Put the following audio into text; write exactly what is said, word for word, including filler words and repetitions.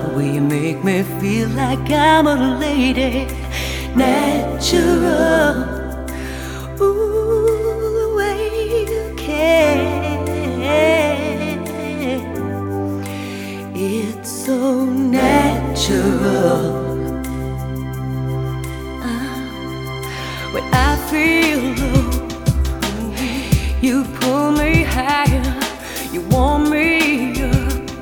way you make me feel like I'm a lady. Natural, ooh, the way you can. It's so natural. uh, When I feel low, you pull me higher, you warm me up.